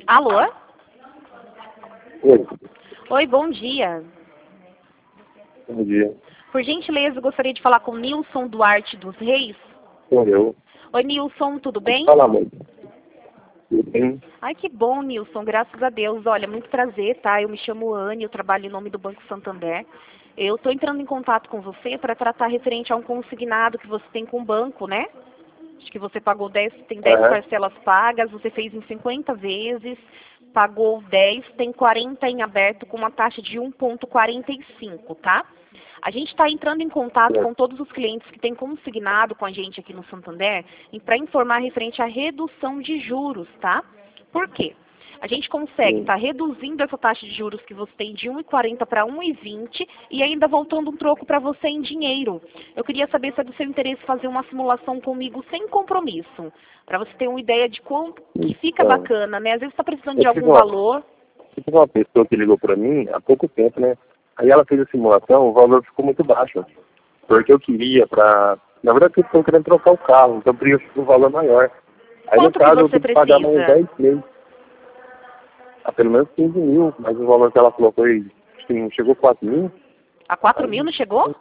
Alô? Oi, Oi, bom dia. bom dia. Por gentileza, eu gostaria de falar com Nilson Duarte dos Reis. Sou eu. Oi, Nilson, tudo bem? Fala, mãe. Tudo bem? Ai, que bom, Nilson, graças a Deus. Olha, muito prazer, tá? Eu me chamo Anne, eu trabalho em nome do Banco Santander. Eu estou entrando em contato com você para tratar referente a um consignado que você tem com o banco, né? Acho que você pagou 10, tem 10 Aham. parcelas pagas, você fez em 50 vezes, pagou 10, tem 40 em aberto com uma taxa de 1,45, tá? A gente está entrando em contato com todos os clientes que têm consignado com a gente aqui no Santander para informar referente à redução de juros, tá? Por quê? A gente consegue estar reduzindo essa taxa de juros que você tem de 1,40 para 1,20 e ainda voltando um troco para você em dinheiro. Eu queria saber se é do seu interesse fazer uma simulação comigo sem compromisso, para você ter uma ideia de quanto que fica Então, bacana, né? Às vezes está precisando de eu tive algum uma, valor. eu tive uma pessoa que ligou pra mim há pouco tempo, né? Aí ela fez a simulação, o valor ficou muito baixo. Porque eu queria pra... Na verdade, eu estou querendo trocar o carro, então eu queria um valor maior. Aí, no Quanto que caso, eu você tenho que pagar mais uns precisa? 10 meses. Pelo menos 15 mil, mas o valor que ela falou foi... Acho que não chegou a 4 mil. A 4 mil Aí, não chegou?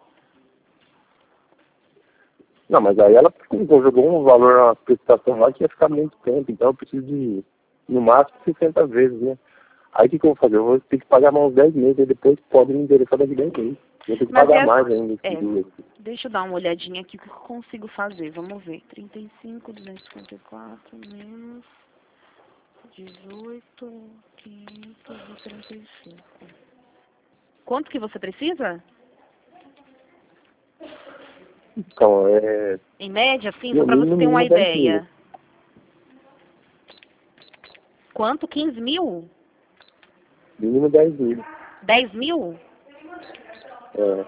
não, mas aí ela jogou um valor, uma prestação lá que ia ficar muito tempo, então eu preciso de, no máximo, 60 vezes, né? Aí o que eu vou fazer? Eu vou ter que pagar mais uns 10 meses, e depois pode me endereçar daqui 10 meses. Eu tenho que Mas pagar mais ainda esse é, dia. deixa eu dar uma olhadinha aqui o que eu consigo fazer. Vamos ver. 35, 254 menos 18, 535. Quanto que você precisa? Então, é... Em média, assim, só No para você ter uma mínimo 10 mil. ideia. Quanto? 15 mil? Mínimo 10 mil. 10 mil? É,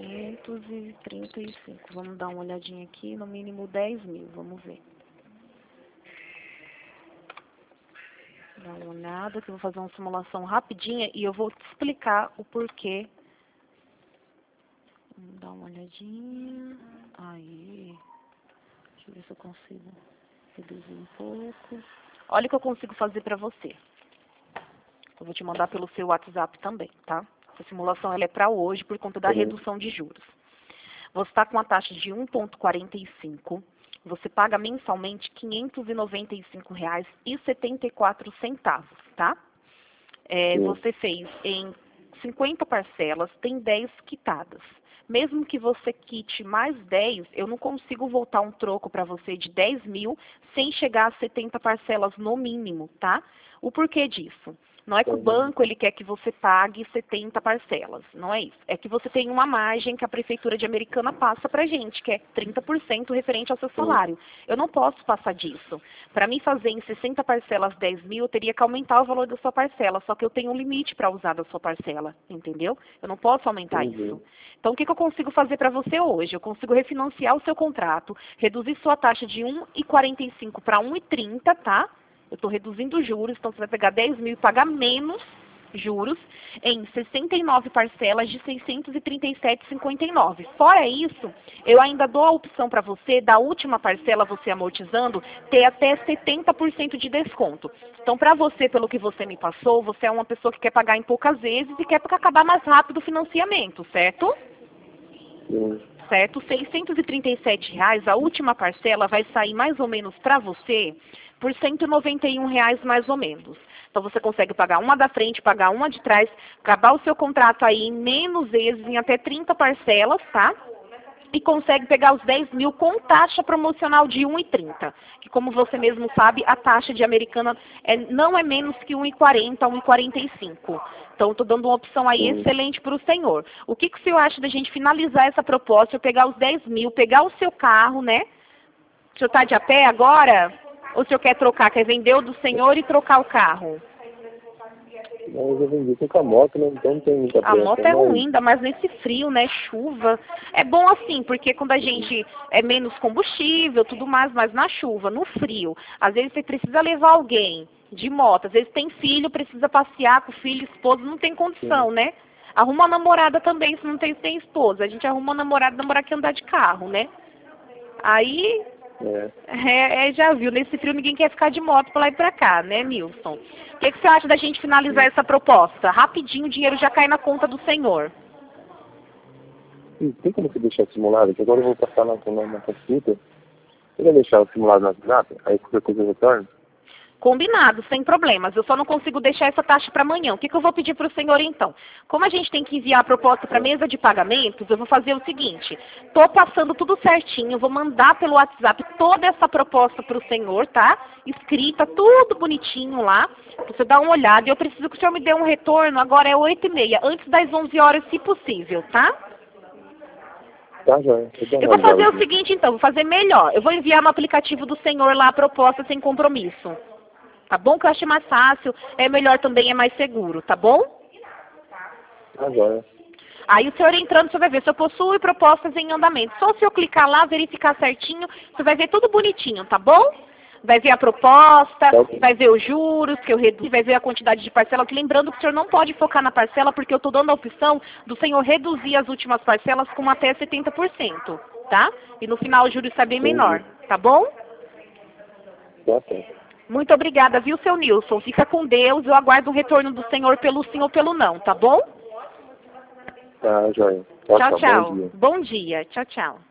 535. Vamos dar uma olhadinha aqui. No mínimo 10 mil. Vamos ver. Dá uma olhada que eu vou fazer uma simulação rapidinha e eu vou te explicar o porquê. Vamos dar uma olhadinha. Aí. Deixa eu ver se eu consigo reduzir um pouco. Olha o que eu consigo fazer para você. Eu vou te mandar pelo seu WhatsApp também, tá? Essa simulação ela é para hoje por conta da redução de juros. Você está com a taxa de 1,45. Você paga mensalmente R$ 595,74, tá? Você fez em 50 parcelas, tem 10 quitadas. Mesmo que você quite mais 10, eu não consigo voltar um troco para você de 10 mil sem chegar a 70 parcelas no mínimo, tá? O porquê disso? Não é que o banco ele quer que você pague 70 parcelas, não é isso. É que você tem uma margem que a Prefeitura de Americana passa pra gente, que é 30% referente ao seu salário. Eu não posso passar disso. Para mim fazer em 60 parcelas 10 mil, eu teria que aumentar o valor da sua parcela, só que eu tenho um limite para usar da sua parcela, entendeu? Eu não posso aumentar isso. Então, o que eu consigo fazer para você hoje? Eu consigo refinanciar o seu contrato, reduzir sua taxa de 1,45 para 1,30, tá? Eu estou reduzindo os juros, então você vai pegar 10 mil e pagar menos juros em 69 parcelas de 637,59. Fora isso, eu ainda dou a opção para você, da última parcela você amortizando, ter até 70% de desconto. Então, para você, pelo que você me passou, você é uma pessoa que quer pagar em poucas vezes e quer acabar mais rápido o financiamento, certo? Certo? R$ 637, a última parcela vai sair mais ou menos para você por R$ 191 mais ou menos. Então você consegue pagar uma da frente, pagar uma de trás, acabar o seu contrato aí em menos vezes, em até 30 parcelas, tá? E consegue pegar os 10 mil com taxa promocional de 1,30. Que como você mesmo sabe, a taxa de Americana não é menos que 1,40, 1,45. Então, estou dando uma opção aí excelente para o senhor. O que o senhor acha da gente finalizar essa proposta, eu pegar os 10 mil, pegar o seu carro, né? O senhor está de a pé agora? Ou o senhor quer trocar, quer vender o do senhor e trocar o carro? mas eu vendi com a moto, né? Então não tem muita A moto pressa, é mas... ruim, ainda mais nesse frio, né? Chuva. É bom assim, porque quando a gente é menos combustível, tudo mais, mas na chuva, no frio, às vezes você precisa levar alguém de moto, às vezes tem filho, precisa passear com o filho, esposa, não tem condição, né? Arruma uma namorada também, se não tem esposa. A gente arruma uma namorada que andar de carro, né? Aí Já viu, nesse frio ninguém quer ficar de moto pra lá e pra cá, né, Nilson? O que você acha da gente finalizar essa proposta? Rapidinho o dinheiro já cai na conta do senhor. Tem como você deixar simulado? Que agora eu vou passar na consulta. Você vai deixar o simulado no WhatsApp? Aí qualquer coisa eu retorno? Combinado, sem problemas. Eu só não consigo deixar essa taxa para amanhã. O que eu vou pedir para o senhor, então? Como a gente tem que enviar a proposta para a mesa de pagamentos, eu vou fazer o seguinte. Estou passando tudo certinho, vou mandar pelo WhatsApp toda essa proposta para o senhor, tá? Escrita, tudo bonitinho lá, para você dar uma olhada. E eu preciso que o senhor me dê um retorno, agora é 8h30, antes das 11 horas, se possível, tá? Tá, joia. Eu vou fazer o seguinte, então, vou fazer melhor. Eu vou enviar no aplicativo do senhor lá a proposta sem compromisso. Tá bom? Que eu acho mais fácil, é melhor também, é mais seguro, tá bom? Tá, joia. Aí o senhor entrando, você vai ver se eu possuo propostas em andamento. Só se eu clicar lá, verificar certinho, você vai ver tudo bonitinho, tá bom? Vai ver a proposta, vai ver os juros que eu reduzi, vai ver a quantidade de parcelas. Lembrando que o senhor não pode focar na parcela, porque eu estou dando a opção do senhor reduzir as últimas parcelas com até 70%, tá? E no final o juros sai bem menor, tá bom? Tá certo. Muito obrigada, viu, seu Nilson? Fica com Deus, eu aguardo o retorno do senhor pelo sim ou pelo não, tá bom? Tá, joia. Tchau, tchau. Bom dia. Tchau, tchau.